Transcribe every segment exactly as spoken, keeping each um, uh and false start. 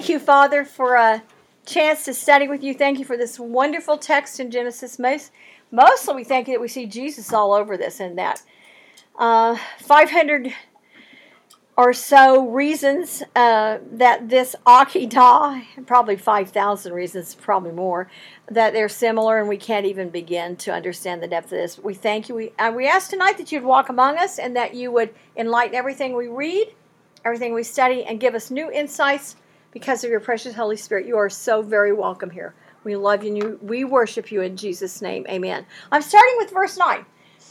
Thank you, Father, for a chance to study with you. Thank you for this wonderful text in Genesis. Most, mostly we thank you that we see Jesus all over this and that. Uh, five hundred or so reasons uh, that this Akedah, probably five thousand reasons, probably more, that they're similar, and we can't even begin to understand the depth of this. We thank you. We, uh, we ask tonight that you'd walk among us and that you would enlighten everything we read, everything we study, and give us new insights because of your precious Holy Spirit. You are so very welcome here. We love you and you, we worship you in Jesus' name. Amen. I'm starting with verse nine.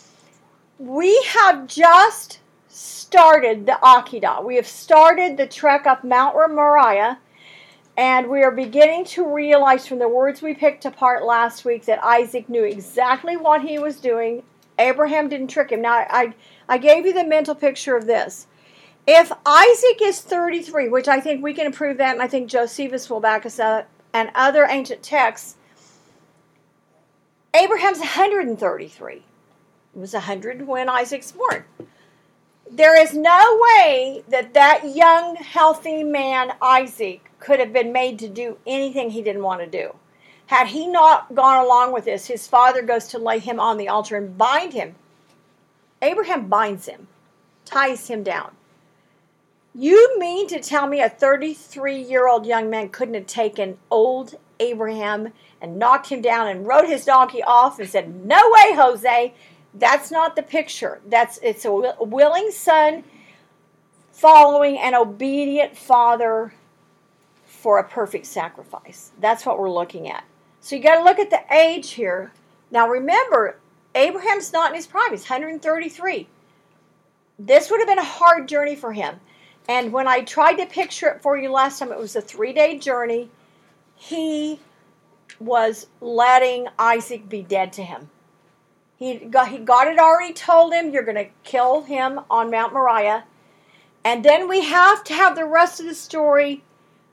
We have just started the Akedah. We have started the trek up Mount Moriah, and we are beginning to realize from the words we picked apart last week that Isaac knew exactly what he was doing. Abraham didn't trick him. Now, I, I gave you the mental picture of this. If Isaac is thirty-three, which I think we can prove that, and I think Josephus will back us up, and other ancient texts, Abraham's one hundred thirty-three. It was one hundred when Isaac's born. There is no way that that young, healthy man, Isaac, could have been made to do anything he didn't want to do. Had he not gone along with this, his father goes to lay him on the altar and bind him. Abraham binds him, ties him down. You mean to tell me a thirty-three-year-old young man couldn't have taken old Abraham and knocked him down and rode his donkey off and said, "No way, Jose." That's not the picture. That's it's a willing son following an obedient father for a perfect sacrifice. That's what we're looking at. So you got to look at the age here. Now remember, Abraham's not in his prime. He's one hundred thirty-three. This would have been a hard journey for him. And when I tried to picture it for you last time, it was a three-day journey. He was letting Isaac be dead to him. He got, he, God had already told him, you're going to kill him on Mount Moriah. And then we have to have the rest of the story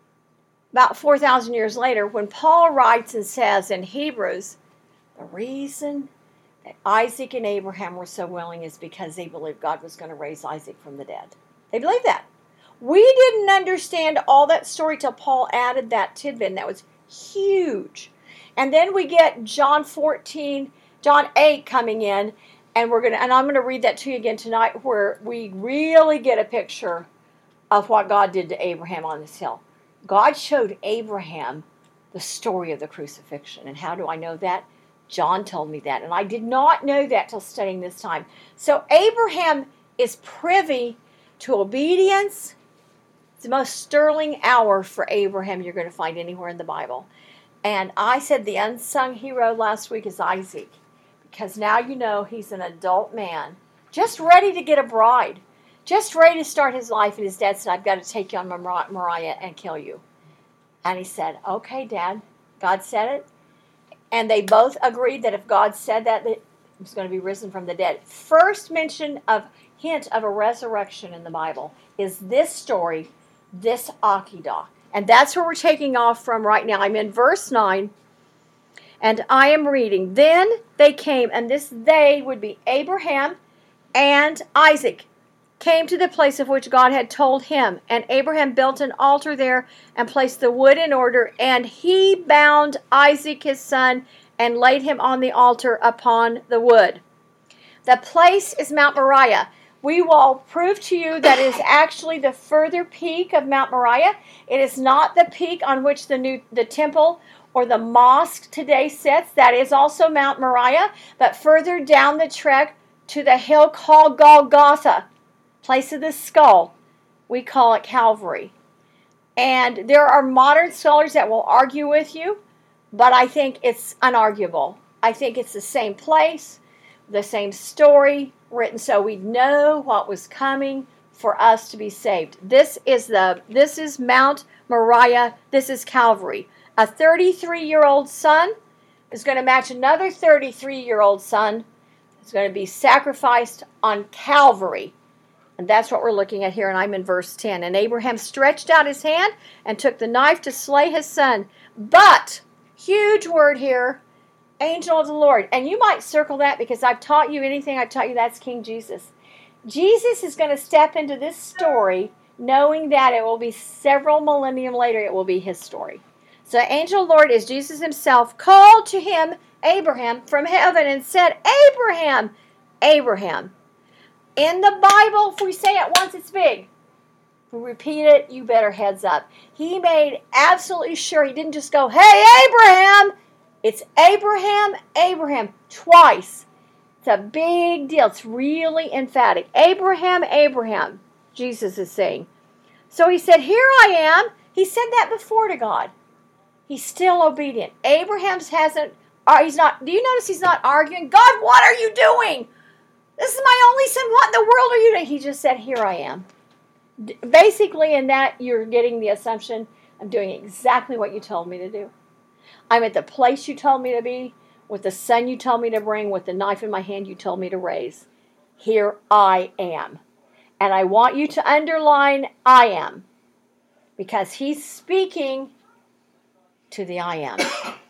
about four thousand years later when Paul writes and says in Hebrews, the reason that Isaac and Abraham were so willing is because they believed God was going to raise Isaac from the dead. They believed that. We didn't understand all that story till Paul added that tidbit, and that was huge. And then we get John fourteen, John eight coming in, and we're gonna, and I'm gonna read that to you again tonight, where we really get a picture of what God did to Abraham on this hill. God showed Abraham the story of the crucifixion, and how do I know that? John told me that, and I did not know that till studying this time. So Abraham is privy to obedience. It's the most sterling hour for Abraham you're going to find anywhere in the Bible. And I said the unsung hero last week is Isaac, because now you know he's an adult man, just ready to get a bride, just ready to start his life. And his dad said, I've got to take you on Moriah and kill you. And he said, okay, Dad, God said it. And they both agreed that if God said that, that he was going to be risen from the dead. First mention of hint of a resurrection in the Bible is this story, this Akedah. And that's where we're taking off from right now. I'm in verse nine, and I am reading. Then they came, and this they would be Abraham and Isaac, came to the place of which God had told him. And Abraham built an altar there and placed the wood in order, and he bound Isaac his son and laid him on the altar upon the wood. The place is Mount Moriah. We will prove to you that it is actually the further peak of Mount Moriah. It is not the peak on which the new the temple or the mosque today sits. That is also Mount Moriah, but further down the trek to the hill called Golgotha, place of the skull. We call it Calvary. And there are modern scholars that will argue with you, but I think it's unarguable. I think it's the same place, the same story, written so we know what was coming for us to be saved. This is the this is Mount Moriah. This is Calvary. A thirty-three-year-old son is going to match another thirty-three-year-old son. It's going to be sacrificed on Calvary. And that's what we're looking at here, and I'm in verse ten. And Abraham stretched out his hand and took the knife to slay his son. But, huge word here, angel of the Lord. And you might circle that because I've taught you anything I've taught you, that's King Jesus. Jesus is going to step into this story knowing that it will be several millennium later, it will be his story. So the angel of the Lord is Jesus himself, called to him Abraham from heaven and said, Abraham, Abraham. In the Bible, if we say it once, it's big. If we repeat it, you better heads up. He made absolutely sure he didn't just go, hey, Abraham. It's Abraham, Abraham, twice. It's a big deal. It's really emphatic. Abraham, Abraham, Jesus is saying. So he said, here I am. He said that before to God. He's still obedient. Abraham hasn't, he's not, do you notice he's not arguing? God, what are you doing? This is my only son. What in the world are you doing? He just said, here I am. Basically, in that, you're getting the assumption, I'm doing exactly what you told me to do. I'm at the place you told me to be, with the son you told me to bring, with the knife in my hand you told me to raise. Here I am. And I want you to underline I am. Because he's speaking to the I am.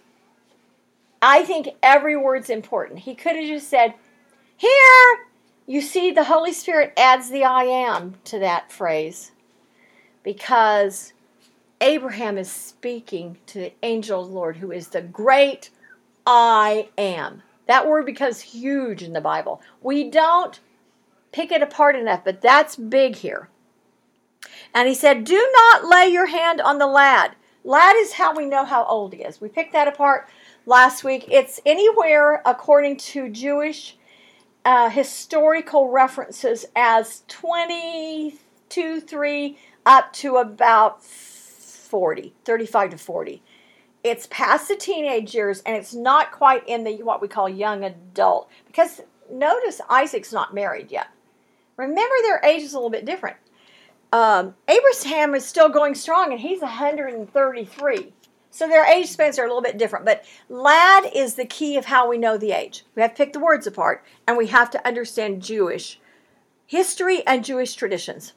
I think every word's important. He could have just said, here. You see, the Holy Spirit adds the I am to that phrase. Because Abraham is speaking to the angel of the Lord, who is the great I am. That word becomes huge in the Bible. We don't pick it apart enough, but that's big here. And he said, do not lay your hand on the lad. Lad is how we know how old he is. We picked that apart last week. It's anywhere, according to Jewish uh, historical references, as twenty-two, three, up to about forty, thirty-five to forty. It's past the teenage years, and it's not quite in the what we call young adult. Because notice Isaac's not married yet. Remember, their age is a little bit different. Um, Abraham is still going strong, and he's one hundred thirty-three. So their age spans are a little bit different. But lad is the key of how we know the age. We have to pick the words apart, and we have to understand Jewish history and Jewish traditions.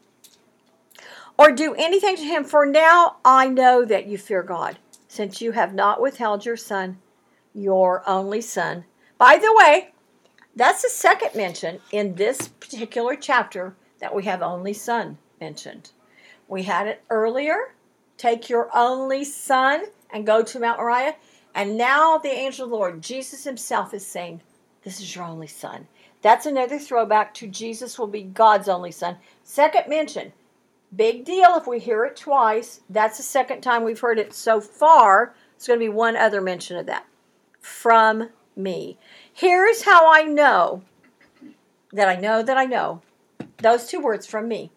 Or do anything to him, for now I know that you fear God, since you have not withheld your son, your only son. By the way, that's the second mention in this particular chapter that we have only son mentioned. We had it earlier, take your only son and go to Mount Moriah. And now the angel of the Lord, Jesus himself, is saying, this is your only son. That's another throwback to Jesus will be God's only son. Second mention. Big deal if we hear it twice. That's the second time we've heard it so far. It's going to be one other mention of that. From me. Here's how I know that I know that I know. Those two words, from me,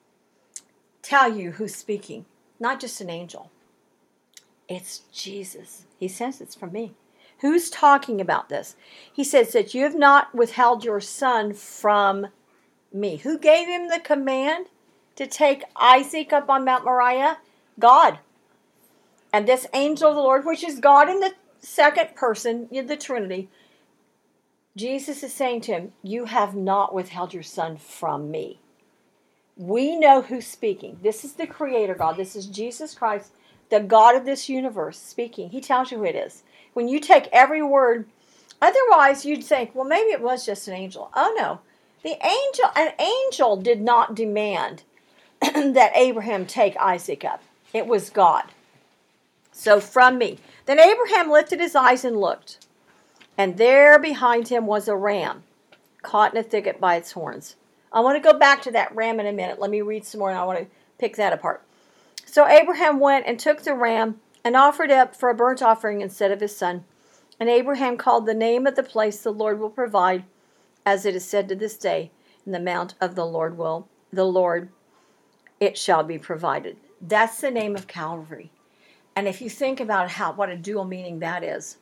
tell you who's speaking. Not just an angel. It's Jesus. He says it's from me. Who's talking about this? He says that you have not withheld your son from me. Who gave him the command to take Isaac up on Mount Moriah? God. And this angel of the Lord, which is God in the second person, in the Trinity, Jesus is saying to him, you have not withheld your son from me. We know who's speaking. This is the Creator God. This is Jesus Christ, the God of this universe, speaking. He tells you who it is. When you take every word, otherwise you'd think, well, maybe it was just an angel. Oh, no. The angel, an angel did not demand that Abraham take Isaac up. It was God. So from me. Then Abraham lifted his eyes and looked, and there behind him was a ram, caught in a thicket by its horns. I want to go back to that ram in a minute. Let me read some more, and I want to pick that apart. So Abraham went and took the ram and offered it up for a burnt offering instead of his son. And Abraham called the name of the place the Lord will provide, as it is said to this day, in the mount of the Lord will, the Lord, it shall be provided. That's the name of Calvary. And if you think about how what a dual meaning that is,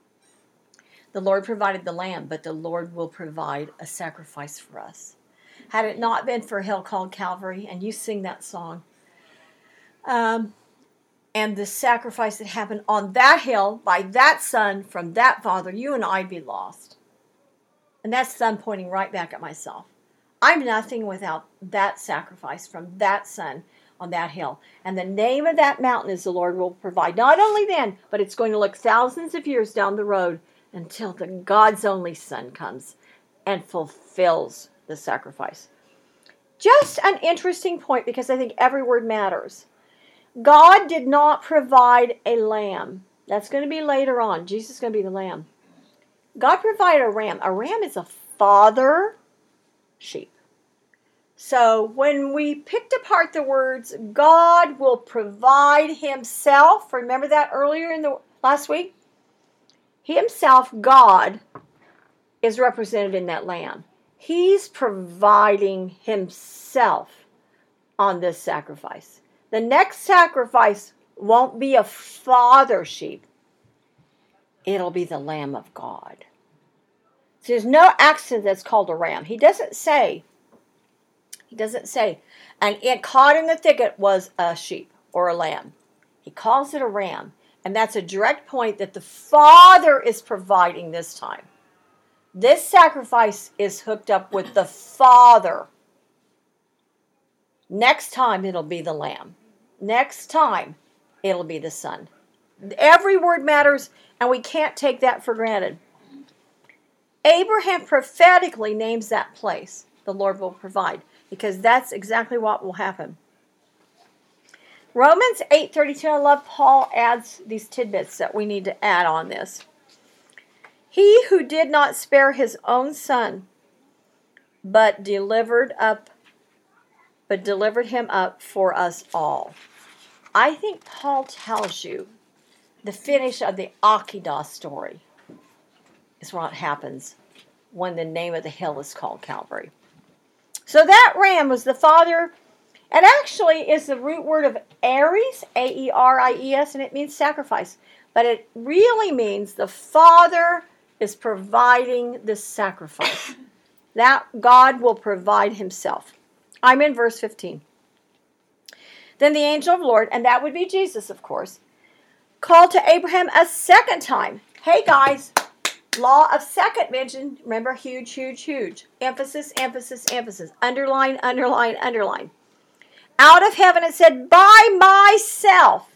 the Lord provided the lamb, but the Lord will provide a sacrifice for us. Had it not been for a hill called Calvary, and you sing that song, um, and the sacrifice that happened on that hill by that son from that father, you and I'd be lost. And that's son pointing right back at myself. I'm nothing without that sacrifice from that son on that hill. And the name of that mountain is the Lord will provide. Not only then, but it's going to look thousands of years down the road until the God's only son comes and fulfills the sacrifice. Just an interesting point because I think every word matters. God did not provide a lamb. That's going to be later on. Jesus is going to be the lamb. God provided a ram. A ram is a father sheep. So when we picked apart the words, God will provide himself. Remember that earlier in the last week? He himself, God, is represented in that lamb. He's providing himself on this sacrifice. The next sacrifice won't be a father sheep. It'll be the Lamb of God. So there's no accident that's called a ram. He doesn't say, he doesn't say, and it caught in the thicket was a sheep or a lamb. He calls it a ram. And that's a direct point that the Father is providing this time. This sacrifice is hooked up with the Father. Next time it'll be the lamb. Next time it'll be the Son. Every word matters, and we can't take that for granted. Abraham prophetically names that place, the Lord will provide, because that's exactly what will happen. Romans eight thirty-two, I love Paul adds these tidbits that we need to add on this. He who did not spare his own son, but delivered up, but delivered him up for us all. I think Paul tells you the finish of the Akedah story is what happens when the name of the hill is called Calvary. So that ram was the father, and actually is the root word of Aries, A E R I E S, and it means sacrifice. But it really means the Father is providing this sacrifice. That God will provide himself. I'm in verse fifteen. Then the angel of the Lord, and that would be Jesus, of course, called to Abraham a second time. Hey guys, law of second mention. Remember, huge, huge, huge. Emphasis, emphasis, emphasis. Underline, underline, underline. Out of heaven it said, by myself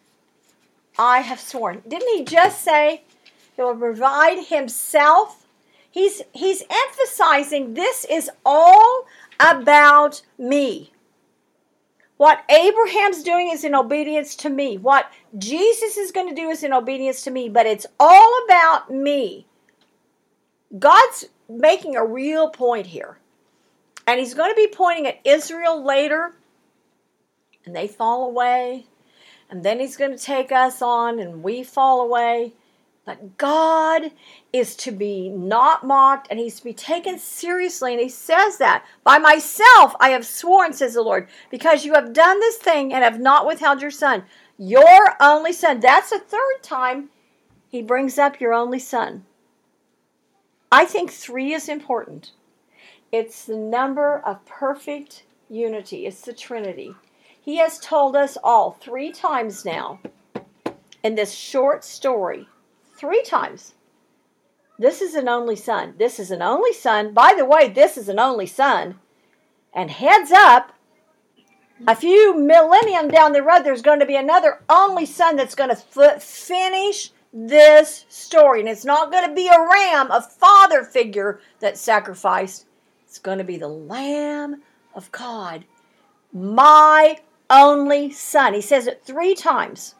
I have sworn. Didn't he just say he will provide himself? He's, he's emphasizing this is all about me. What Abraham's doing is in obedience to me. What Jesus is going to do is in obedience to me. But it's all about me. God's making a real point here. And he's going to be pointing at Israel later. And they fall away. And then he's going to take us on and we fall away. But God is to be not mocked and he's to be taken seriously. And he says that, by myself I have sworn, says the Lord, because you have done this thing and have not withheld your son, your only son. That's the third time he brings up your only son. I think three is important. It's the number of perfect unity. It's the Trinity. He has told us all three times now in this short story, three times, this is an only son. This is an only son. By the way, this is an only son. And heads up, a few millennium down the road, there's going to be another only son that's going to f- finish this story. And it's not going to be a ram, a father figure that's sacrificed. It's going to be the Lamb of God. My only son. He says it three times.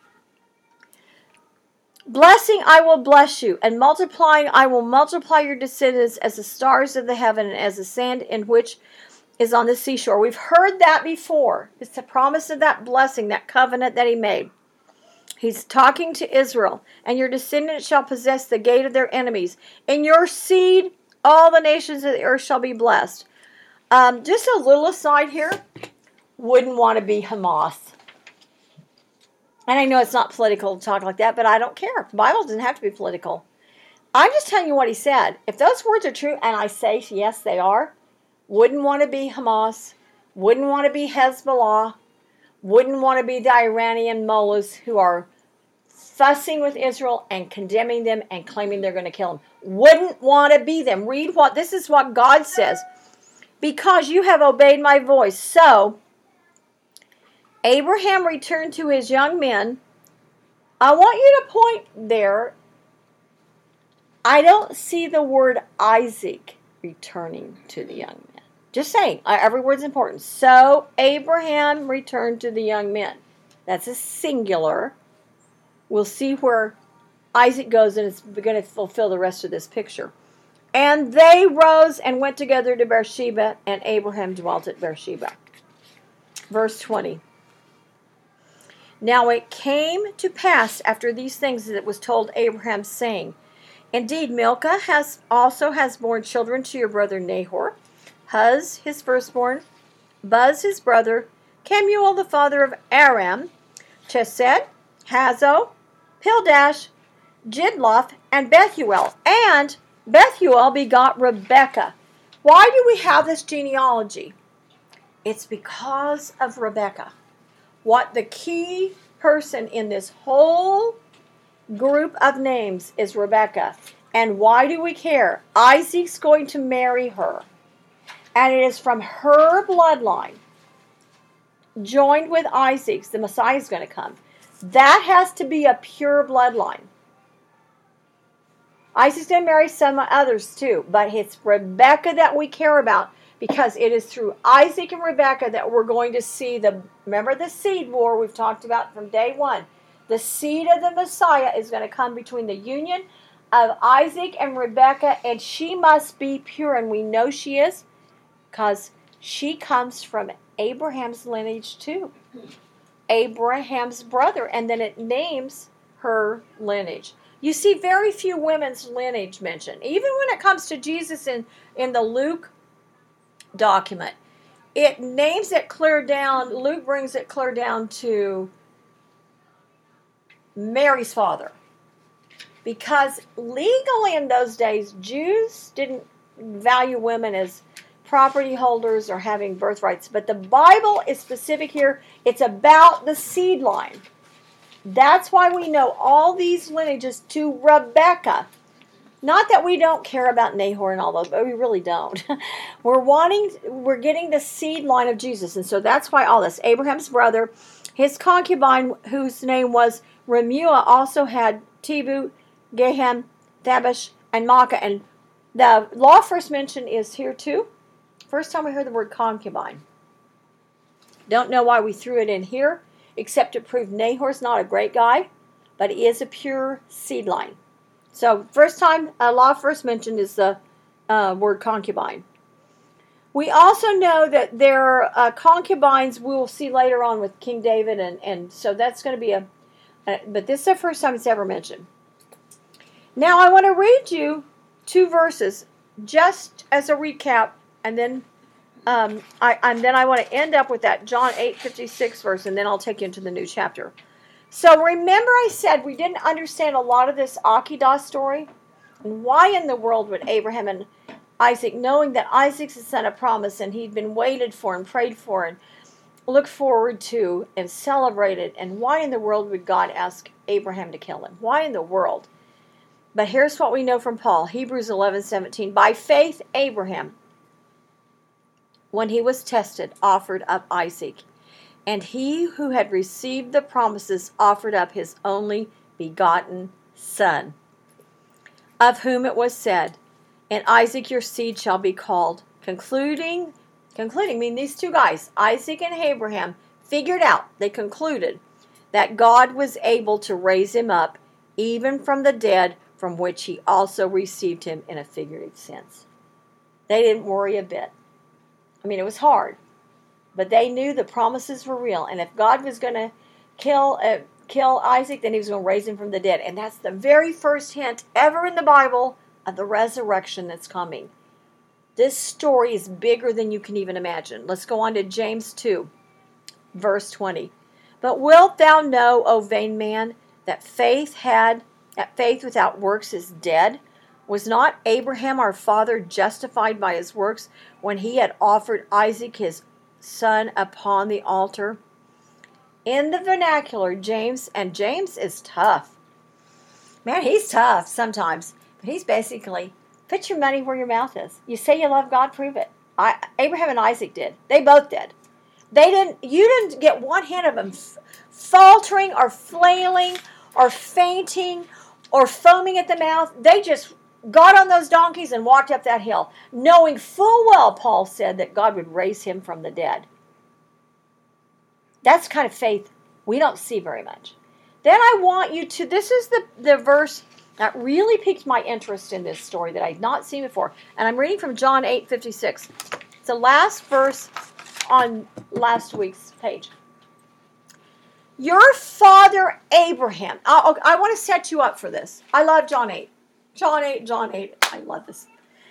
Blessing, I will bless you, and multiplying, I will multiply your descendants as the stars of the heaven and as the sand in which is on the seashore. We've heard that before. It's the promise of that blessing, that covenant that he made. He's talking to Israel, and your descendants shall possess the gate of their enemies. In your seed, all the nations of the earth shall be blessed. Um, just a little aside here. Wouldn't want to be Hamas. And I know it's not political to talk like that, but I don't care. The Bible doesn't have to be political. I'm just telling you what he said. If those words are true, and I say yes, they are, wouldn't want to be Hamas, wouldn't want to be Hezbollah, wouldn't want to be the Iranian mullahs who are fussing with Israel and condemning them and claiming they're going to kill them. Wouldn't want to be them. Read what, this is what God says. Because you have obeyed my voice. So, Abraham returned to his young men. I want you to point there. I don't see the word Isaac returning to the young men. Just saying, every word's important. So Abraham returned to the young men. That's a singular. We'll see where Isaac goes, and it's going to fulfill the rest of this picture. And they rose and went together to Beersheba, and Abraham dwelt at Beersheba. Verse twenty. Now it came to pass after these things that it was told Abraham, saying, Indeed, Milcah has also has borne children to your brother Nahor, Huz his firstborn, Buz his brother, Kemuel the father of Aram, Chesed, Hazo, Pildash, Jidlaph, and Bethuel. And Bethuel begot Rebekah. Why do we have this genealogy? It's because of Rebekah. What the key person in this whole group of names is Rebekah. And why do we care? Isaac's going to marry her. And it is from her bloodline, joined with Isaac's, the Messiah is going to come. That has to be a pure bloodline. Isaac's going to marry some others too, but it's Rebekah that we care about, because it is through Isaac and Rebekah that we're going to see the, remember the seed war we've talked about from day one. The seed of the Messiah is going to come between the union of Isaac and Rebekah, and she must be pure, and we know she is, because she comes from Abraham's lineage too. Abraham's brother, and then it names her lineage. You see very few women's lineage mentioned. Even when it comes to Jesus in, in the Luke document, it names it clear down, Luke brings it clear down to Mary's father. Because legally in those days, Jews didn't value women as property holders or having birthrights. But the Bible is specific here. It's about the seed line. That's why we know all these lineages to Rebekah. Not that we don't care about Nahor and all those, but we really don't. We're wanting, we're getting the seed line of Jesus. And so that's why all this. Abraham's brother, his concubine, whose name was Remuah, also had Tebu, Gehem, Thabish, and Maacah. And the law first mentioned is here too. First time we heard the word concubine. Don't know why we threw it in here, except to prove Nahor's not a great guy, but he is a pure seed line. So first time uh, law first mentioned is the uh, word concubine. We also know that there are uh, concubines we will see later on with King David, and, and so that's going to be a, a, but this is the first time it's ever mentioned. Now I want to read you two verses just as a recap, and then um, I and then I want to end up with that John eight fifty-six verse, and then I'll take you into the new chapter. So remember I said we didn't understand a lot of this Akedah story? And why in the world would Abraham and Isaac, knowing that Isaac's the son of promise and he'd been waited for and prayed for and looked forward to and celebrated, and why in the world would God ask Abraham to kill him? Why in the world? But here's what we know from Paul, Hebrews eleven seventeen. By faith, Abraham, when he was tested, offered up Isaac. And he who had received the promises offered up his only begotten son, of whom it was said, "In Isaac your seed shall be called." Concluding, concluding, I mean these two guys, Isaac and Abraham, figured out, they concluded, that God was able to raise him up, even from the dead, from which he also received him in a figurative sense. They didn't worry a bit. I mean, it was hard, but they knew the promises were real. And if God was going to kill uh, kill Isaac, then he was going to raise him from the dead. And that's the very first hint ever in the Bible of the resurrection that's coming. This story is bigger than you can even imagine. Let's go on to James two, verse twenty. But wilt thou know, O vain man, that faith had that faith without works is dead? Was not Abraham our father justified by his works when he had offered Isaac his son upon the altar? In the vernacular, James, and James is tough. Man, he's tough sometimes. But he's basically, put your money where your mouth is. You say you love God, prove it. I, Abraham and Isaac did. They both did. They didn't. You didn't get one hint of them f- faltering or flailing or fainting or foaming at the mouth. They just got on those donkeys and walked up that hill, knowing full well, Paul said, that God would raise him from the dead. That's kind of faith we don't see very much. Then I want you to, this is the, the verse that really piqued my interest in this story that I had not seen before. And I'm reading from John eight fifty-six. It's the last verse on last week's page. Your father Abraham. I, I want to set you up for this. I love John eight. John eight, John eight. I love this.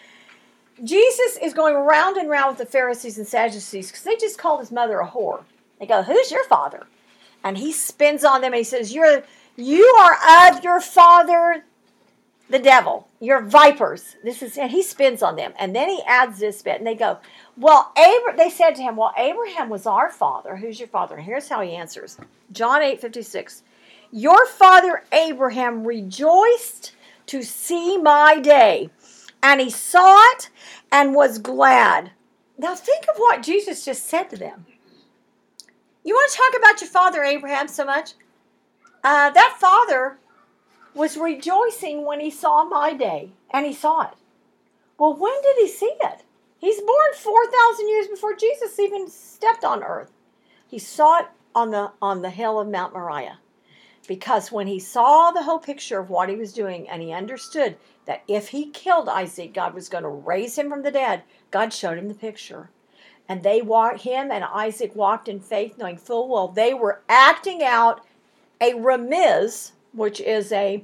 Jesus is going round and round with the Pharisees and Sadducees because they just called his mother a whore. They go, who's your father? And he spins on them and he says, You're, you are of your father, the devil. You're vipers. This is, and he spins on them. And then he adds this bit. And they go, well, Abra- they said to him, well, Abraham was our father. Who's your father? And here's how he answers. John eight fifty-six. Your father Abraham rejoiced to see my day. And he saw it and was glad. Now think of what Jesus just said to them. You want to talk about your father Abraham so much? Uh, that father was rejoicing when he saw my day, and he saw it. Well, when did he see it? He's born four thousand years before Jesus even stepped on earth. He saw it on the, on the hill of Mount Moriah. Because when he saw the whole picture of what he was doing, and he understood that if he killed Isaac, God was going to raise him from the dead, God showed him the picture. And they walked, him and Isaac walked in faith, knowing full well they were acting out a remiz, which is a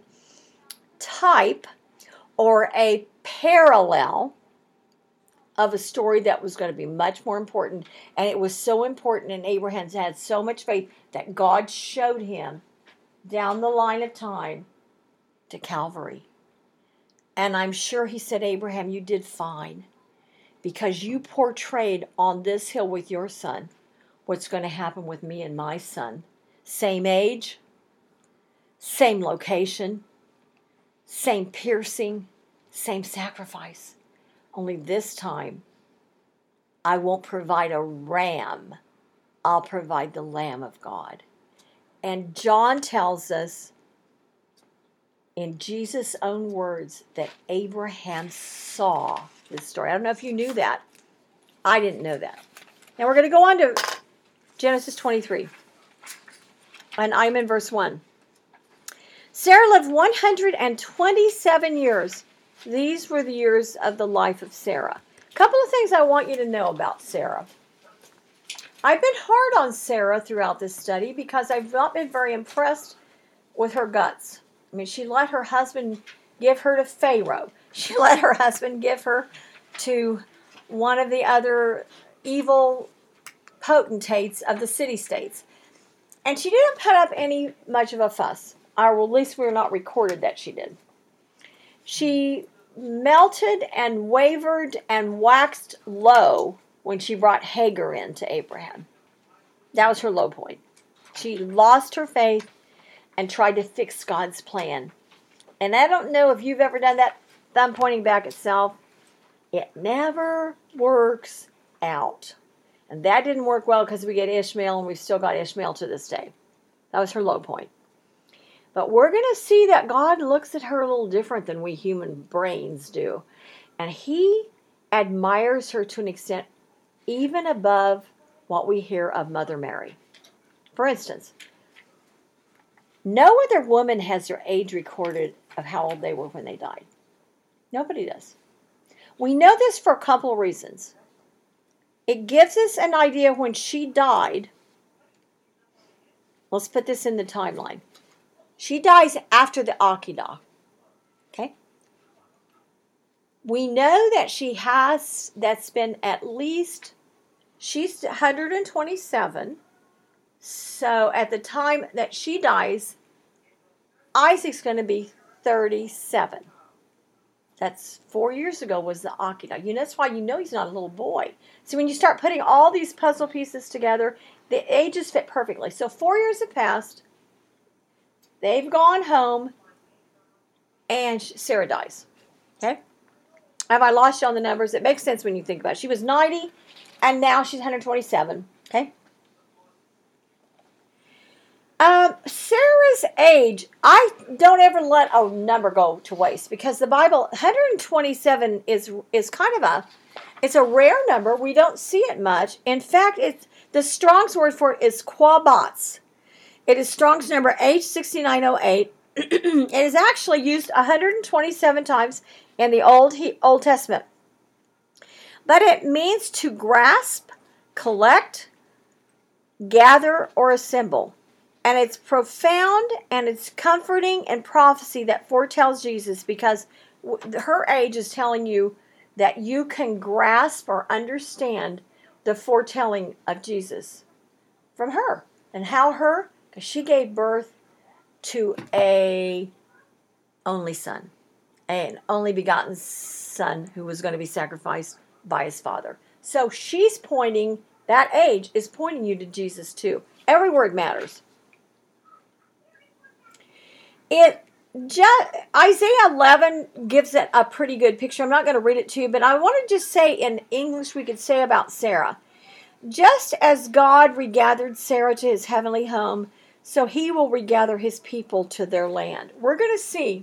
type or a parallel of a story that was going to be much more important. And it was so important, and Abraham had so much faith that God showed him down the line of time to Calvary. And I'm sure he said, Abraham, you did fine. Because you portrayed on this hill with your son what's going to happen with me and my son. Same age, same location, same piercing, same sacrifice. Only this time, I won't provide a ram. I'll provide the Lamb of God. And John tells us in Jesus' own words that Abraham saw this story. I don't know if you knew that. I didn't know that. Now we're going to go on to Genesis twenty-three. And I'm in verse one. Sarah lived one hundred twenty-seven years. These were the years of the life of Sarah. A couple of things I want you to know about Sarah. I've been hard on Sarah throughout this study because I've not been very impressed with her guts. I mean, she let her husband give her to Pharaoh. She let her husband give her to one of the other evil potentates of the city-states. And she didn't put up any much of a fuss. Or at least we're not recorded that she did. She melted and wavered and waxed low when she brought Hagar in to Abraham. That was her low point. She lost her faith and tried to fix God's plan. And I don't know if you've ever done that. Thumb pointing back itself. It never works out. And that didn't work well because we get Ishmael, and we've still got Ishmael to this day. That was her low point. But we're going to see that God looks at her a little different than we human brains do. And he admires her to an extent even above what we hear of Mother Mary. For instance, no other woman has their age recorded of how old they were when they died. Nobody does. We know this for a couple of reasons. It gives us an idea when she died. Let's put this in the timeline. She dies after the Akedah. Okay? We know that she has, that's been at least, she's one hundred twenty-seven. So at the time that she dies, Isaac's going to be thirty-seven. That's four years ago was the Akedah. You know, that's why you know he's not a little boy. So when you start putting all these puzzle pieces together, the ages fit perfectly. So four years have passed. They've gone home. And Sarah dies. Okay? Have I lost you on the numbers? It makes sense when you think about it. She was ninety, and now she's one hundred twenty-seven. Okay? Um, Sarah's age, I don't ever let a number go to waste, because the Bible, one hundred twenty-seven is is kind of a, it's a rare number. We don't see it much. In fact, it's the Strong's word for it is quabats. It is Strong's number H six nine zero eight. It is actually used one hundred twenty-seven times in the Old Old Testament. But it means to grasp, collect, gather, or assemble. And it's profound, and it's comforting and prophecy that foretells Jesus, because her age is telling you that you can grasp or understand the foretelling of Jesus from her. And how her? Because she gave birth to a only son, an only begotten son who was going to be sacrificed by his father. So she's pointing, that age is pointing you to Jesus too. Every word matters. It just, Isaiah eleven gives it a pretty good picture. I'm not going to read it to you, but I want to just say in English we could say about Sarah. Just as God regathered Sarah to his heavenly home, so he will regather his people to their land. We're going to see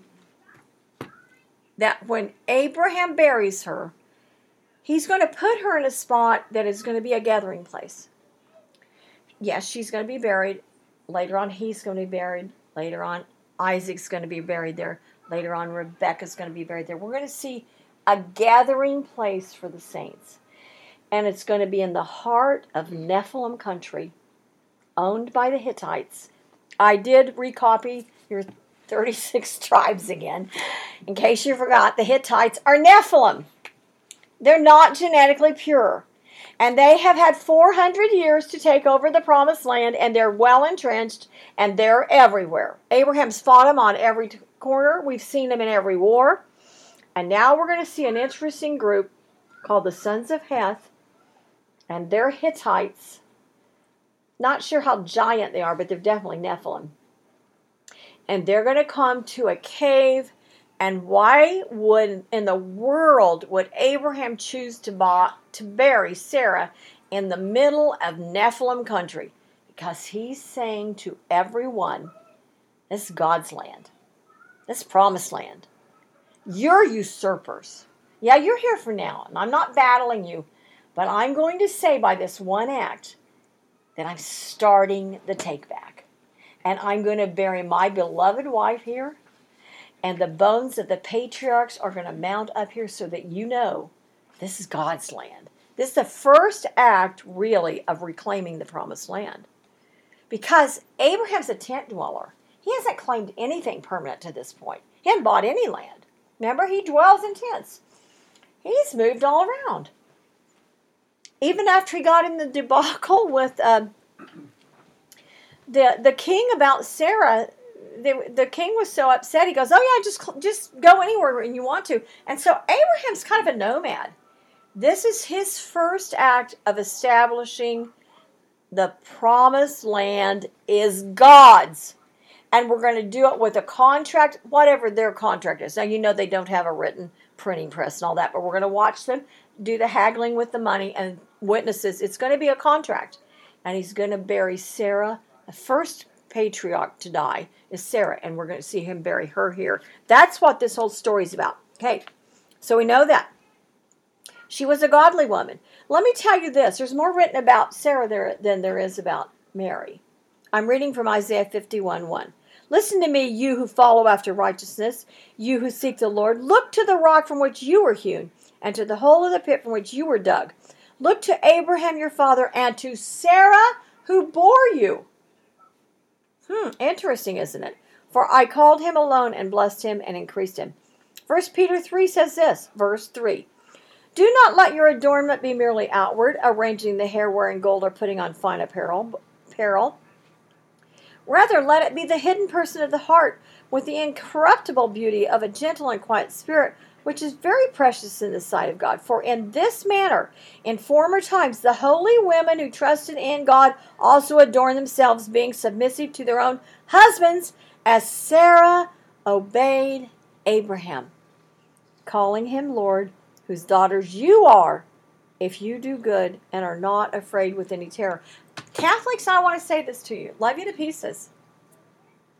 that when Abraham buries her, he's going to put her in a spot that is going to be a gathering place. Yes, she's going to be buried. Later on, he's going to be buried. Later on, Isaac's going to be buried there. Later on, Rebecca's going to be buried there. We're going to see a gathering place for the saints. And it's going to be in the heart of Nephilim country, owned by the Hittites. I did recopy your thirty-six tribes again. In case you forgot, the Hittites are Nephilim. They're not genetically pure. And they have had four hundred years to take over the promised land, and they're well entrenched, and they're everywhere. Abraham's fought them on every corner. We've seen them in every war. And now we're going to see an interesting group called the Sons of Heth, and they're Hittites. Not sure how giant they are, but they're definitely Nephilim. And they're going to come to a cave. And why would in the world would Abraham choose to, buy, to bury Sarah in the middle of Nephilim country? Because he's saying to everyone, this is God's land. This is promised land. You're usurpers. Yeah, you're here for now, and I'm not battling you. But I'm going to say by this one act that I'm starting the take back. And I'm going to bury my beloved wife here. And the bones of the patriarchs are going to mount up here so that you know this is God's land. This is the first act, really, of reclaiming the promised land. Because Abraham's a tent dweller. He hasn't claimed anything permanent to this point. He hasn't bought any land. Remember, he dwells in tents. He's moved all around. Even after he got in the debacle with uh, the the king about Sarah, the, the king was so upset. He goes, oh yeah, just, just go anywhere you want to. And so Abraham's kind of a nomad. This is his first act of establishing the promised land is God's. And we're going to do it with a contract, whatever their contract is. Now, you know they don't have a written printing press and all that, but we're going to watch them do the haggling with the money and witnesses. It's going to be a contract. And he's going to bury Sarah. The first patriarch to die is Sarah, and we're going to see him bury her here. That's what this whole story is about. Okay, so we know that. She was a godly woman. Let me tell you this. There's more written about Sarah there than there is about Mary. I'm reading from Isaiah fifty-one one. Listen to me, you who follow after righteousness, you who seek the Lord. Look to the rock from which you were hewn, and to the hole of the pit from which you were dug. Look to Abraham your father, and to Sarah who bore you. Hmm, interesting, isn't it? For I called him alone and blessed him and increased him. First Peter three says this, verse three. Do not let your adornment be merely outward, arranging the hair, wearing gold, or putting on fine apparel. apparel. Rather, let it be the hidden person of the heart, with the incorruptible beauty of a gentle and quiet spirit, which is very precious in the sight of God. For in this manner, in former times, the holy women who trusted in God also adorned themselves, being submissive to their own husbands, as Sarah obeyed Abraham, calling him Lord, whose daughters you are, if you do good and are not afraid with any terror. Catholics, I want to say this to you. Love you to pieces.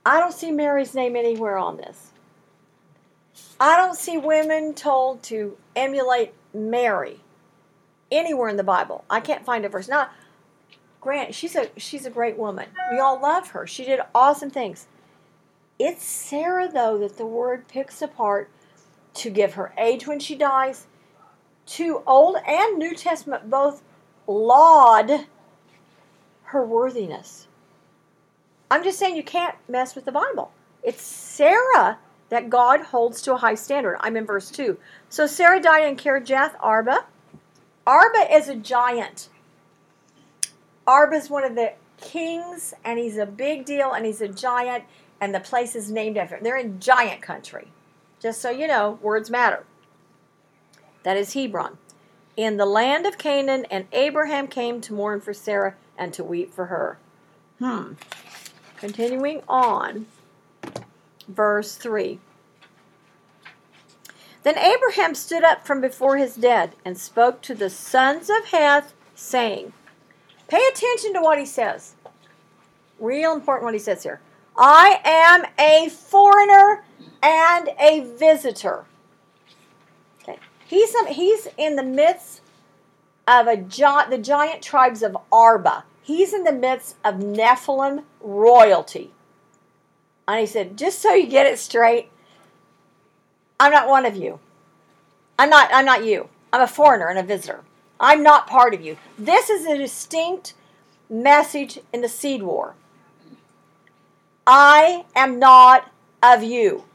I don't see Mary's name anywhere on this. I don't see women told to emulate Mary anywhere in the Bible. I can't find a verse. Now, Grant, she's a she's a great woman. We all love her. She did awesome things. It's Sarah, though, that the word picks apart to give her age when she dies, to Old and New Testament both laud her worthiness. I'm just saying you can't mess with the Bible. It's Sarah that God holds to a high standard. I'm in verse two. So Sarah died in Kirjath Arba. Arba is a giant. Arba is one of the kings, and he's a big deal, and he's a giant, and the place is named after him. They're in giant country. Just so you know, words matter. That is Hebron. In the land of Canaan, and Abraham came to mourn for Sarah and to weep for her. Hmm. Continuing on, verse three. Then Abraham stood up from before his dead and spoke to the sons of Heth, saying, pay attention to what he says. Real important what he says here. I am a foreigner and a visitor. Okay. He's, he's in the midst of a gi- the giant tribes of Arba. He's in the midst of Nephilim royalty. And he said, just so you get it straight, I'm not one of you. I'm not, I'm not you. I'm a foreigner and a visitor. I'm not part of you. This is a distinct message in the seed war. I am not of you.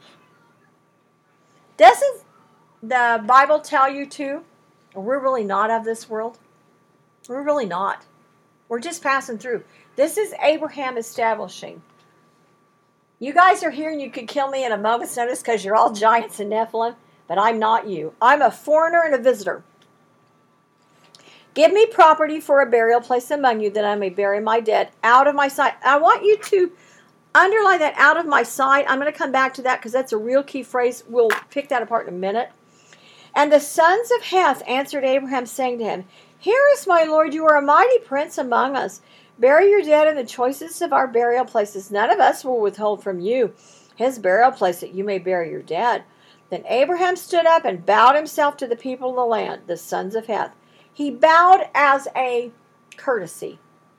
Doesn't the Bible tell you too? We're really not of this world. We're really not. We're just passing through. This is Abraham establishing. You guys are here and you could kill me at a moment's notice because you're all giants and Nephilim, but I'm not you. I'm a foreigner and a visitor. Give me property for a burial place among you that I may bury my dead out of my sight. I want you to underline that, out of my sight. I'm going to come back to that because that's a real key phrase. We'll pick that apart in a minute. And the sons of Heth answered Abraham, saying to him, here is my Lord, you are a mighty prince among us. Bury your dead in the choicest of our burial places. None of us will withhold from you his burial place that you may bury your dead. Then Abraham stood up and bowed himself to the people of the land, the sons of Heth. He bowed as a courtesy.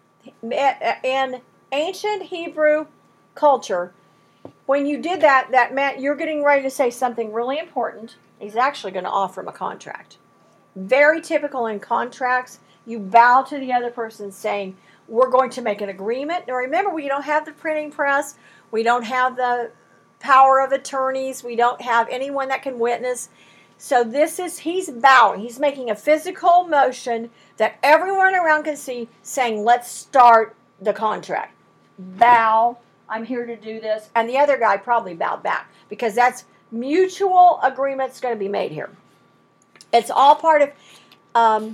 In ancient Hebrew culture, when you did that, that meant you're getting ready to say something really important. He's actually going to offer him a contract. Very typical in contracts. You bow to the other person saying, we're going to make an agreement. Now remember, we don't have the printing press. We don't have the power of attorneys. We don't have anyone that can witness. So this is, he's bowing. He's making a physical motion that everyone around can see, saying, let's start the contract. Bow. I'm here to do this. And the other guy probably bowed back because that's mutual agreement that's going to be made here. It's all part of um,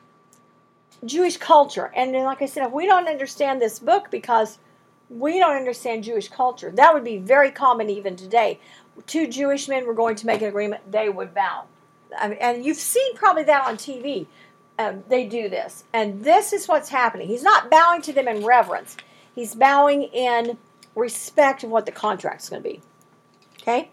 Jewish culture. And then, like I said, if we don't understand this book because we don't understand Jewish culture, that would be very common even today. Two Jewish men were going to make an agreement, they would bow. I mean, and you've seen probably that on T V. Um, they do this. And this is what's happening. He's not bowing to them in reverence. He's bowing in respect of what the contract's going to be. Okay?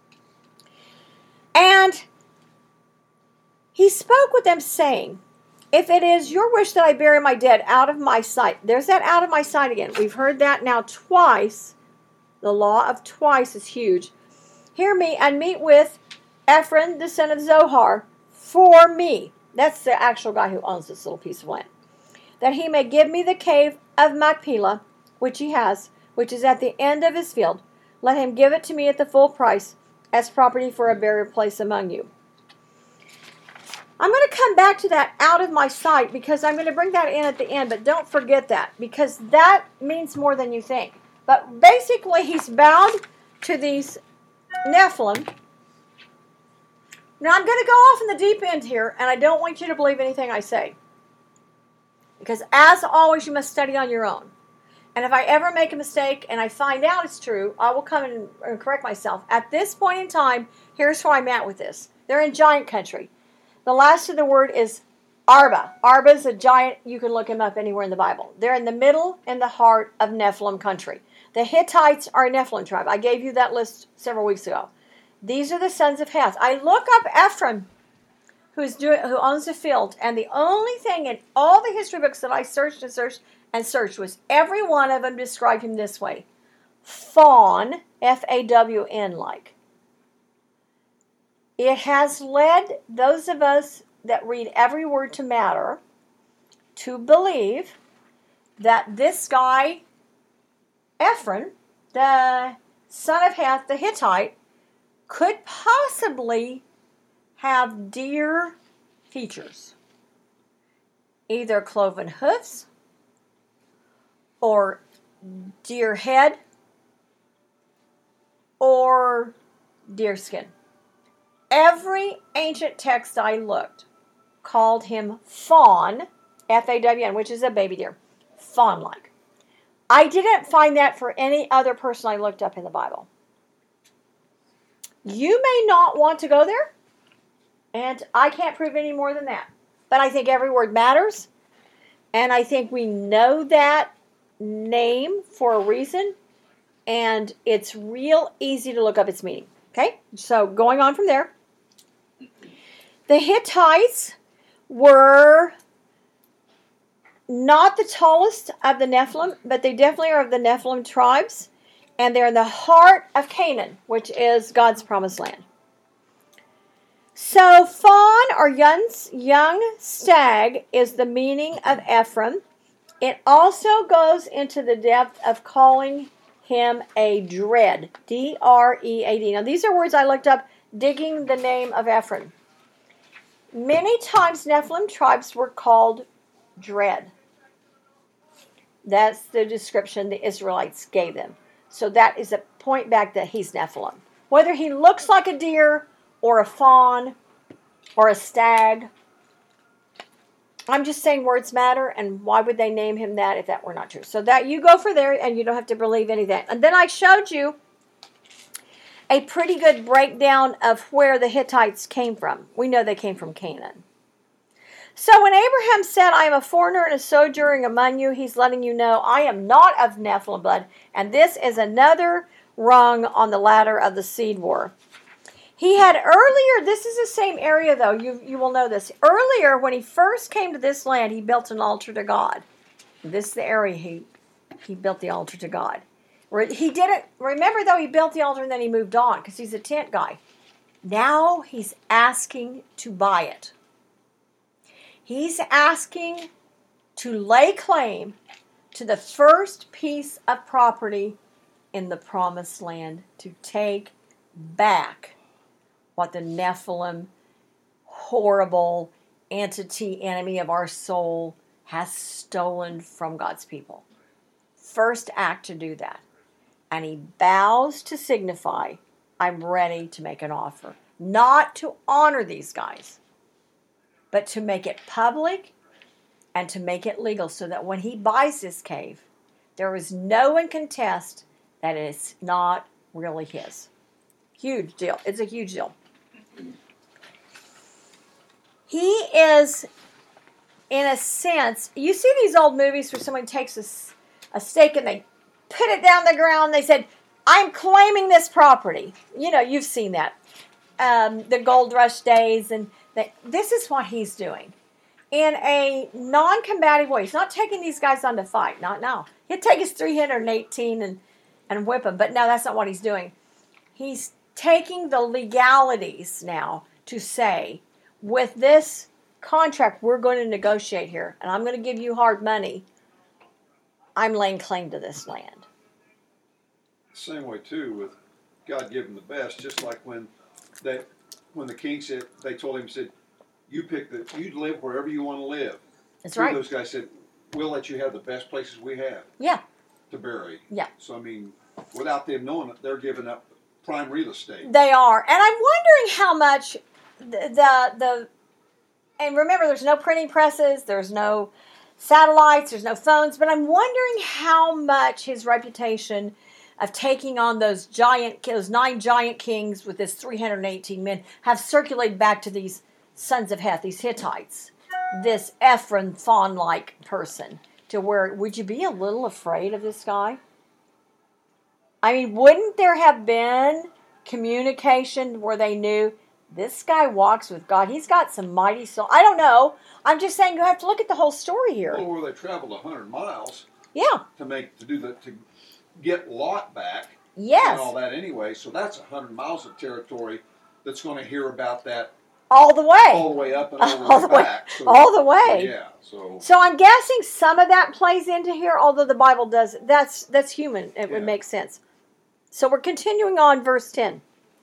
And he spoke with them, saying, if it is your wish that I bury my dead out of my sight. There's that out of my sight again. We've heard that now twice. The law of twice is huge. Hear me and meet with Ephron, the son of Zohar, for me. That's the actual guy who owns this little piece of land. That he may give me the cave of Machpelah, which he has, which is at the end of his field. Let him give it to me at the full price as property for a burial place among you. I'm going to come back to that out of my sight because I'm going to bring that in at the end, but don't forget that because that means more than you think. But basically, he's bowed to these Nephilim. Now, I'm going to go off in the deep end here, and I don't want you to believe anything I say. Because as always, you must study on your own. And if I ever make a mistake and I find out it's true, I will come in and correct myself. At this point in time, here's where I'm at with this. They're in giant country. The last of the word is Arba. Arba is a giant. You can look him up anywhere in the Bible. They're in the middle and the heart of Nephilim country. The Hittites are a Nephilim tribe. I gave you that list several weeks ago. These are the sons of Heth. I look up Ephron, who's doing, who owns the field, and the only thing in all the history books that I searched and searched and searched was every one of them described him this way. Fawn, F A W N like. It has led those of us that read every word to matter to believe that this guy, Ephron, the son of Heth, the Hittite, could possibly have deer features. Either cloven hoofs or deer head or deer skin. Every ancient text I looked called him fawn, F A W N, which is a baby deer, fawn-like. I didn't find that for any other person I looked up in the Bible. You may not want to go there, and I can't prove any more than that. But I think every word matters, and I think we know that name for a reason, and it's real easy to look up its meaning. Okay? So going on from there, the Hittites were not the tallest of the Nephilim, but they definitely are of the Nephilim tribes. And they're in the heart of Canaan, which is God's promised land. So fawn or young, young stag is the meaning of Ephron. It also goes into the depth of calling him a dread. D R E A D. Now these are words I looked up digging the name of Ephron. Many times Nephilim tribes were called dread. That's the description the Israelites gave them. So that is a point back that he's Nephilim. Whether he looks like a deer or a fawn or a stag, I'm just saying words matter, and why would they name him that if that were not true? So that you go for there, and you don't have to believe any of that. And then I showed you a pretty good breakdown of where the Hittites came from. We know they came from Canaan. So when Abraham said, I am a foreigner and a sojourner among you, he's letting you know I am not of Nephilim blood. And this is another rung on the ladder of the seed war. He had earlier, this is the same area though, you, you will know this. Earlier, when he first came to this land, he built an altar to God. This is the area he, he built the altar to God. He didn't, remember though, he built the altar and then he moved on because he's a tent guy. Now he's asking to buy it. He's asking to lay claim to the first piece of property in the promised land, to take back what the Nephilim, horrible entity, enemy of our soul, has stolen from God's people. First act to do that. And he bows to signify, I'm ready to make an offer. Not to honor these guys, but to make it public and to make it legal so that when he buys this cave, there is no one contest that it's not really his. Huge deal. It's a huge deal. He is, in a sense, you see these old movies where someone takes a, a stake and they put it down the ground. They said, I'm claiming this property. You know, you've seen that. Um, the gold rush days. And the, this is what he's doing. In a non-combative way. He's not taking these guys on to fight. Not now. He'd take his three hundred eighteen and, and whip them. But no, that's not what he's doing. He's taking the legalities now to say, with this contract we're going to negotiate here, and I'm going to give you hard money, I'm laying claim to this land. Same way too with God giving the best. Just like when they, when the king said, they told him, said, "You pick the, you live wherever you want to live." That's Two right. of those guys said, "We'll let you have the best places we have." Yeah. To bury. Yeah. So I mean, without them knowing it, they're giving up prime real estate. They are, and I'm wondering how much the the, the and remember, there's no printing presses, there's no satellites, there's no phones, but I'm wondering how much his reputation of taking on those giant, those nine giant kings with this three hundred eighteen men have circulated back to these sons of Heth, these Hittites, this Ephron fawn-like person, to where, would you be a little afraid of this guy? I mean, wouldn't there have been communication where they knew this guy walks with God? He's got some mighty soul. I don't know. I'm just saying you have to look at the whole story here. Well, where they traveled a hundred miles. Yeah. To make to do the to get Lot back. Yes. And all that anyway. So that's a hundred miles of territory that's going to hear about that. All the way. All the way up and all, all the the way back. So, all the way. So yeah. So. So I'm guessing some of that plays into here, although the Bible does. That's that's human. It yeah. would make sense. So we're continuing on verse ten.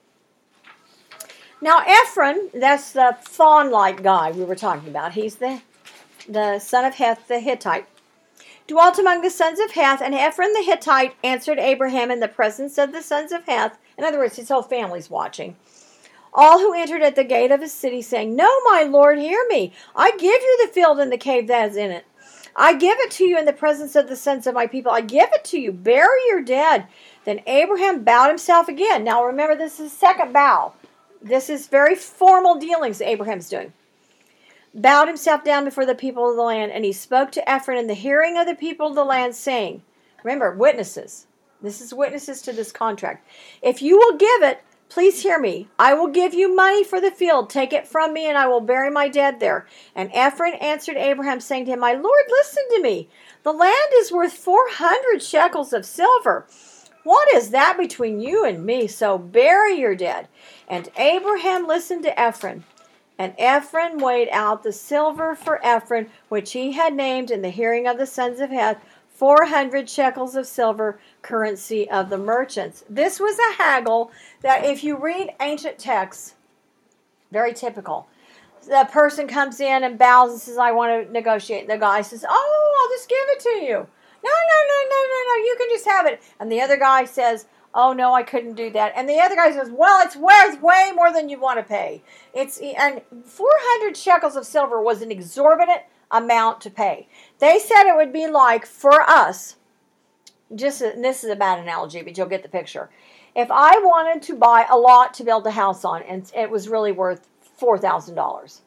Now Ephron, that's the fawn-like guy we were talking about. He's the the son of Heth the Hittite. Dwelt among the sons of Heth, and Ephron the Hittite answered Abraham in the presence of the sons of Heth. In other words, his whole family's watching. All who entered at the gate of his city, saying, No, my lord, hear me. I give you the field and the cave that is in it. I give it to you in the presence of the sons of my people. I give it to you. Bury your dead. Then Abraham bowed himself again. Now remember, this is the second bow. This is very formal dealings Abraham's doing. Bowed himself down before the people of the land, and he spoke to Ephron in the hearing of the people of the land, saying, remember, witnesses. This is witnesses to this contract. If you will give it, please hear me. I will give you money for the field. Take it from me, and I will bury my dead there. And Ephron answered Abraham, saying to him, My lord, listen to me. The land is worth four hundred shekels of silver. What is that between you and me? So bury your dead. And Abraham listened to Ephron. And Ephron weighed out the silver for Ephron, which he had named in the hearing of the sons of Heth, four hundred shekels of silver, currency of the merchants. This was a haggle that if you read ancient texts, very typical. The person comes in and bows and says, I want to negotiate. And the guy says, oh, I'll just give it to you. No, no, no, no, no, no, you can just have it. And the other guy says, oh, no, I couldn't do that. And the other guy says, well, it's worth way more than you want to pay. It's and four hundred shekels of silver was an exorbitant amount to pay. They said it would be like, for us, just and this is a bad analogy, but you'll get the picture. If I wanted to buy a lot to build a house on, and it was really worth four thousand dollars,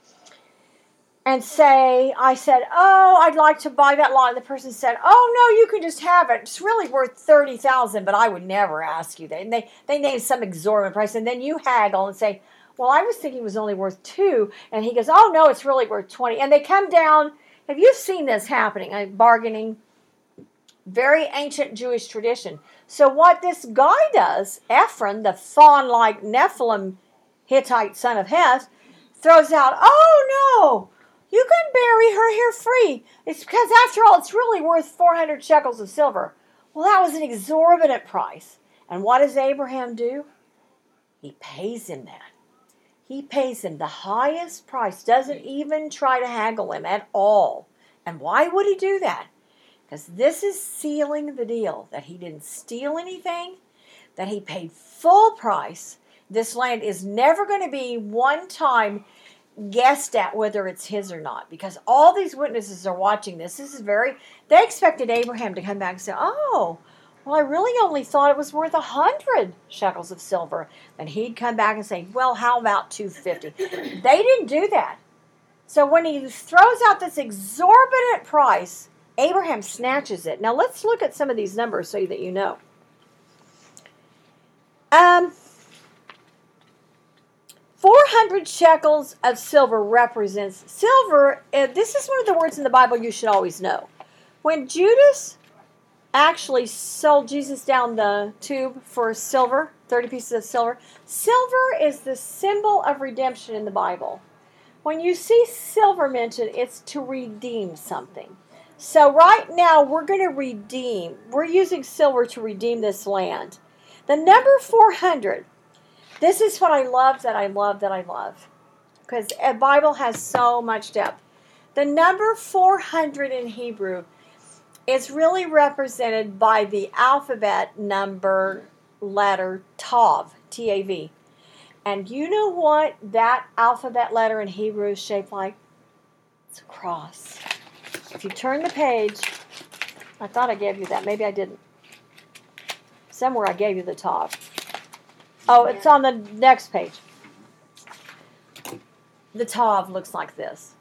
and say, I said, oh, I'd like to buy that lot. And the person said, oh, no, you can just have it. It's really worth thirty thousand dollars, but I would never ask you that. And they, they name some exorbitant price. And then you haggle and say, well, I was thinking it was only worth two. And he goes, oh, no, it's really worth twenty. And they come down. Have you seen this happening? Uh, bargaining. Very ancient Jewish tradition. So what this guy does, Ephron, the fawn-like Nephilim Hittite son of Heth, throws out, oh, no. You can bury her here free. It's because, after all, it's really worth four hundred shekels of silver. Well, that was an exorbitant price. And what does Abraham do? He pays him that. He pays him the highest price, doesn't even try to haggle him at all. And why would he do that? Because this is sealing the deal, that he didn't steal anything, that he paid full price. This land is never going to be one time guessed at whether it's his or not, because all these witnesses are watching this. This is very, they expected Abraham to come back and say, oh, well, I really only thought it was worth a hundred shekels of silver. And he'd come back and say, well, how about two fifty? They didn't do that. So when he throws out this exorbitant price, Abraham snatches it. Now let's look at some of these numbers so that you know. Um, four hundred shekels of silver represents silver. Uh, this is one of the words in the Bible you should always know. When Judas actually sold Jesus down the tube for silver, thirty pieces of silver, silver is the symbol of redemption in the Bible. When you see silver mentioned, it's to redeem something. So right now, we're going to redeem. We're using silver to redeem this land. The number four hundred, this is what I love that I love that I love. Because the Bible has so much depth. The number four hundred in Hebrew is really represented by the alphabet number letter Tav, T A V. And you know what that alphabet letter in Hebrew is shaped like? It's a cross. If you turn the page, I thought I gave you that. Maybe I didn't. Somewhere I gave you the Tav. Oh, it's on the next page. The Tav looks like this.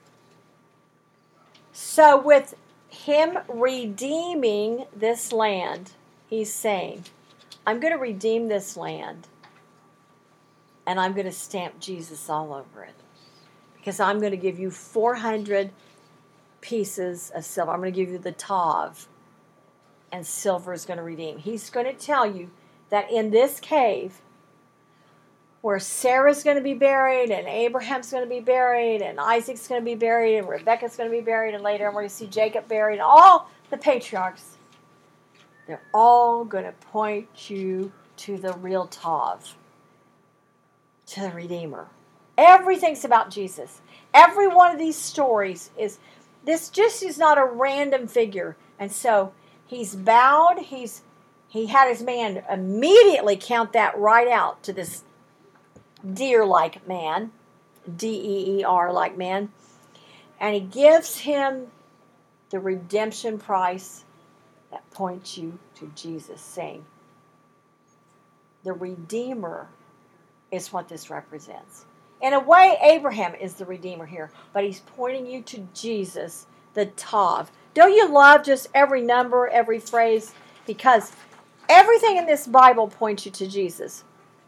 So with him redeeming this land, he's saying, I'm going to redeem this land, and I'm going to stamp Jesus all over it. Because I'm going to give you four hundred pieces of silver. I'm going to give you the tav, and silver is going to redeem. He's going to tell you that in this cave, where Sarah's going to be buried, and Abraham's going to be buried, and Isaac's going to be buried, and Rebecca's going to be buried, and later we're going to see Jacob buried, and all the patriarchs, they're all going to point you to the real tav, to the Redeemer. Everything's about Jesus. Every one of these stories is, this just is not a random figure. And so he's bowed, he's he had his man immediately count that right out to this deer-like man, D E E R-like man, and he gives him the redemption price that points you to Jesus, saying, the Redeemer is what this represents. In a way, Abraham is the Redeemer here, but he's pointing you to Jesus, the Tav. Don't you love just every number, every phrase? Because everything in this Bible points you to Jesus.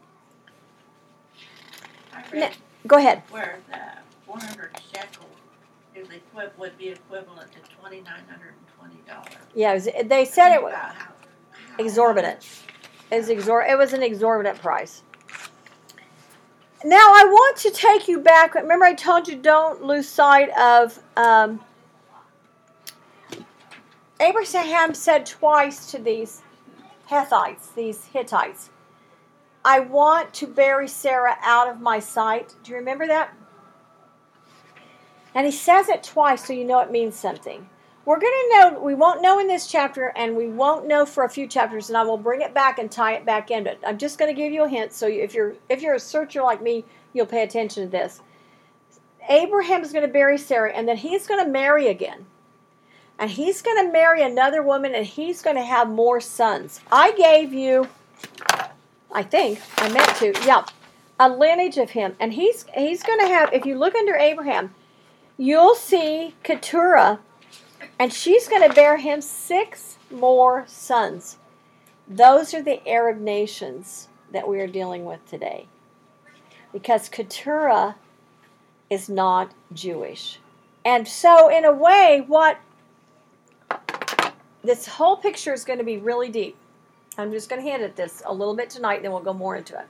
I read Now, go ahead. where the four hundred shekel is equi- would be equivalent to twenty-nine hundred twenty dollars. Yeah, it was, they said it was How, how exorbitant. It was, exor- it was an exorbitant price. Now, I want to take you back. Remember, I told you don't lose sight of um, Abraham said twice to these Hethites, these Hittites, I want to bury Sarah out of my sight. Do you remember that? And he says it twice, so you know it means something. We're going to know, we won't know in this chapter, and we won't know for a few chapters, and I will bring it back and tie it back in. But I'm just going to give you a hint, so if you're if you're a searcher like me, you'll pay attention to this. Abraham is going to bury Sarah, and then he's going to marry again. And he's going to marry another woman, and he's going to have more sons. I gave you, I think, I meant to, yeah, a lineage of him. And he's he's going to have, if you look under Abraham, you'll see Keturah, and she's going to bear him six more sons. Those are the Arab nations that we are dealing with today. Because Keturah is not Jewish. And so, in a way, what this whole picture is going to be really deep. I'm just going to hint at this a little bit tonight, then we'll go more into it.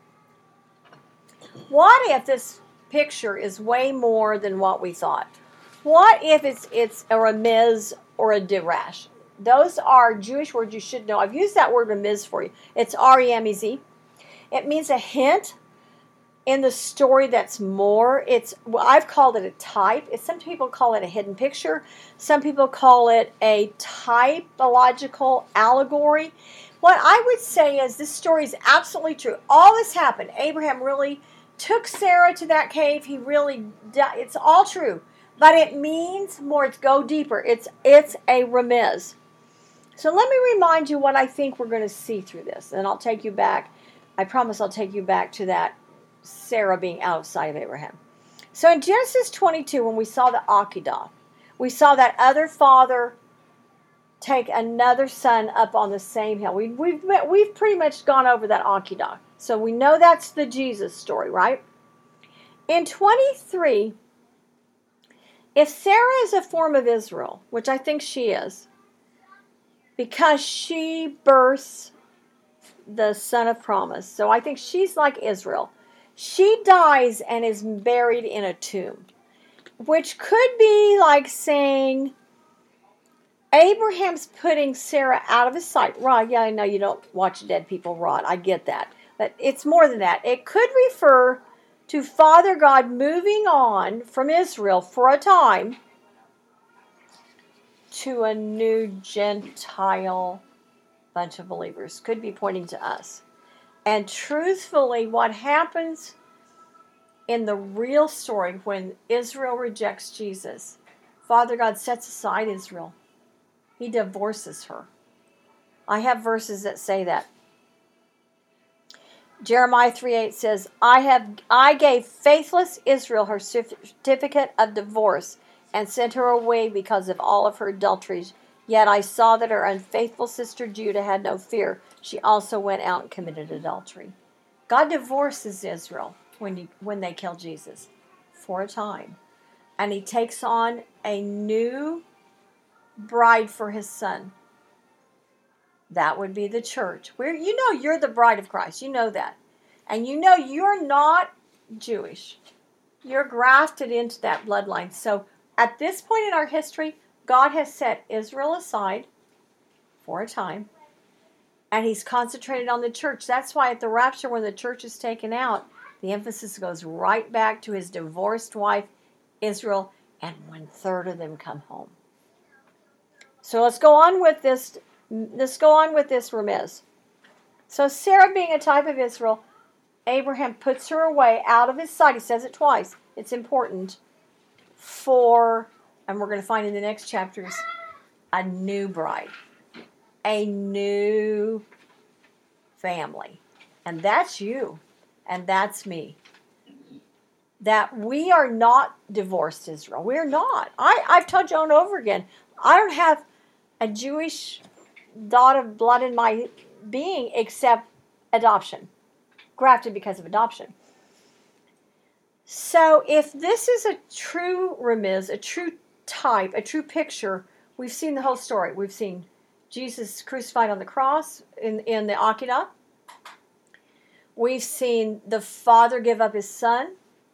What if this picture is way more than what we thought? What if it's it's a remiz or a dirash? Those are Jewish words you should know. I've used that word remiz for you. It's R E M E Z. It means a hint in the story that's more. It's, well, I've called it a type. It's, some people call it a hidden picture. Some people call it a typological allegory. What I would say is this story is absolutely true. All this happened. Abraham really took Sarah to that cave. He really, it's all true. But it means more. It's go deeper. It's it's a remiz. So let me remind you what I think we're going to see through this. And I'll take you back. I promise I'll take you back to that Sarah being out of sight of Abraham. So in Genesis twenty-two, when we saw the Akedah, we saw that other father take another son up on the same hill. We, we've, we've pretty much gone over that Akedah. So we know that's the Jesus story, right? In twenty-three, if Sarah is a form of Israel, which I think she is, because she births the son of promise, so I think she's like Israel. She dies and is buried in a tomb, which could be like saying Abraham's putting Sarah out of his sight. Right, yeah, I know you don't watch dead people rot. I get that. But it's more than that. It could refer to Father God moving on from Israel for a time to a new Gentile bunch of believers. Could be pointing to us. And truthfully, what happens in the real story when Israel rejects Jesus, Father God sets aside Israel. He divorces her. I have verses that say that. Jeremiah three eight says, I have I gave faithless Israel her certificate of divorce and sent her away because of all of her adulteries. Yet I saw that her unfaithful sister Judah had no fear. She also went out and committed adultery. God divorces Israel when, he, when they kill Jesus for a time. And he takes on a new bride for his son. That would be the church. Where you know you're the bride of Christ. You know that. And you know you're not Jewish. You're grafted into that bloodline. So at this point in our history, God has set Israel aside for a time. And he's concentrated on the church. That's why at the rapture, when the church is taken out, the emphasis goes right back to his divorced wife, Israel, and one third of them come home. So let's go on with this. Let's go on with this remiz. So Sarah, being a type of Israel, Abraham puts her away out of his sight. He says it twice. It's important for, and we're going to find in the next chapters, a new bride, a new family. And that's you, and that's me. That we are not divorced Israel. We're not. I, I've told you over and over again, I don't have a Jewish dot of blood in my being except adoption. Grafted because of adoption. So if this is a true remiz, a true type, a true picture, we've seen the whole story. We've seen Jesus crucified on the cross in, in the Akedah. We've seen the Father give up his Son.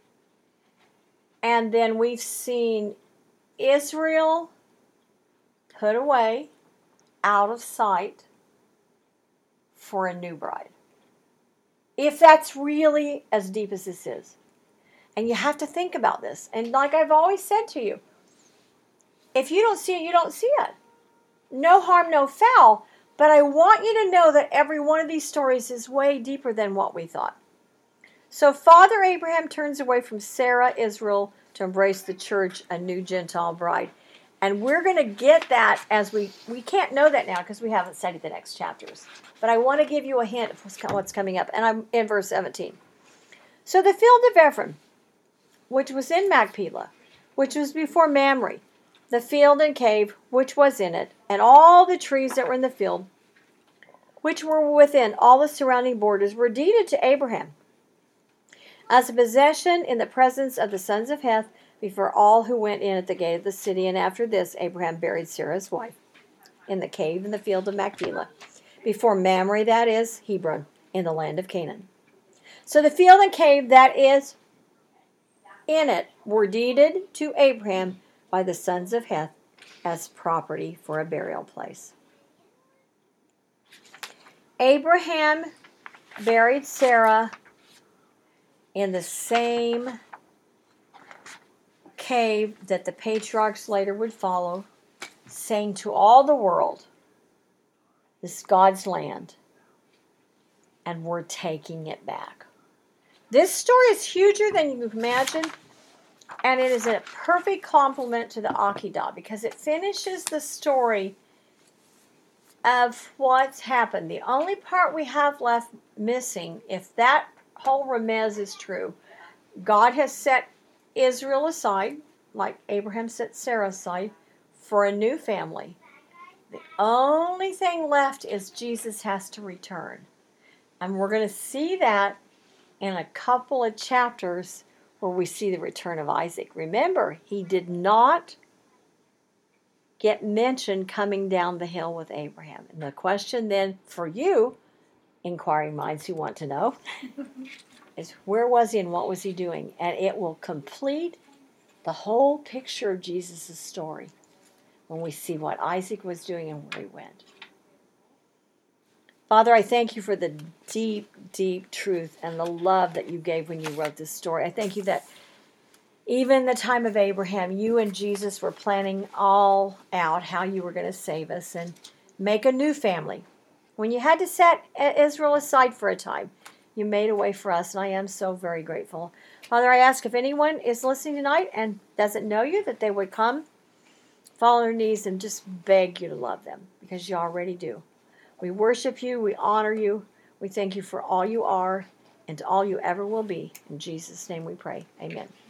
And then we've seen Israel put away, out of sight, for a new bride. If that's really as deep as this is. And you have to think about this. And like I've always said to you, if you don't see it, you don't see it. No harm, no foul. But I want you to know that every one of these stories is way deeper than what we thought. So Father Abraham turns away from Sarah, Israel, to embrace the church, a new Gentile bride. And we're going to get that as we, we can't know that now because we haven't studied the next chapters. But I want to give you a hint of what's coming up. And I'm in verse seventeen. So the field of Ephraim, which was in Machpelah, which was before Mamre, the field and cave, which was in it, and all the trees that were in the field, which were within all the surrounding borders, were deeded to Abraham as a possession in the presence of the sons of Heth, before all who went in at the gate of the city. And after this, Abraham buried Sarah's wife in the cave in the field of Machpelah, before Mamre, that is, Hebron, in the land of Canaan. So the field and cave that is in it were deeded to Abraham by the sons of Heth as property for a burial place. Abraham buried Sarah in the same cave that the patriarchs later would follow, saying to all the world, this is God's land, and we're taking it back. This story is huger than you can imagine, and it is a perfect complement to the Akedah because it finishes the story of what's happened. The only part we have left missing, if that whole remez is true, God has set Israel aside, like Abraham set Sarah aside, for a new family. The only thing left is Jesus has to return. And we're going to see that in a couple of chapters where we see the return of Isaac. Remember, he did not get mentioned coming down the hill with Abraham. And the question then for you, inquiring minds who want to know, is where was he and what was he doing? And it will complete the whole picture of Jesus' story when we see what Isaac was doing and where he went. Father, I thank you for the deep, deep truth and the love that you gave when you wrote this story. I thank you that even in the time of Abraham, you and Jesus were planning all out how you were going to save us and make a new family. When you had to set Israel aside for a time, you made a way for us, and I am so very grateful. Father, I ask if anyone is listening tonight and doesn't know you, that they would come, fall on their knees, and just beg you to love them, because you already do. We worship you, we honor you, we thank you for all you are and all you ever will be. In Jesus' name we pray. Amen.